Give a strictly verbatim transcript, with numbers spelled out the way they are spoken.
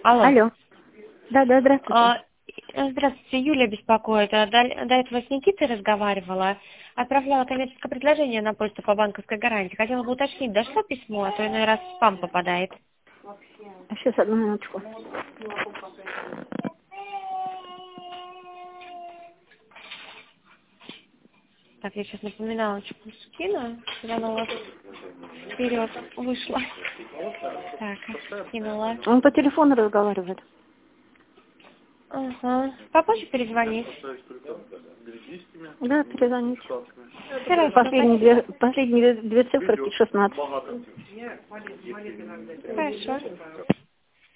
Алло. Алло. Да, да, здравствуйте. А, Здравствуйте, Юлия беспокоит. А, До, до этого с Никитой разговаривала. Отправляла коммерческое предложение на почту по банковской гарантии. Хотела бы уточнить, дошло письмо, а то иной раз в спам попадает. Сейчас, одну минуточку. Так, я сейчас напоминалочку скину, когда она у вас вперед вышла. Так, скинула. Он по телефону разговаривает. Ага. Попозже перезвонить. Да, перезвоните. Хорошо, Последние две, спасибо. последние две цифры шестнадцать. Хорошо.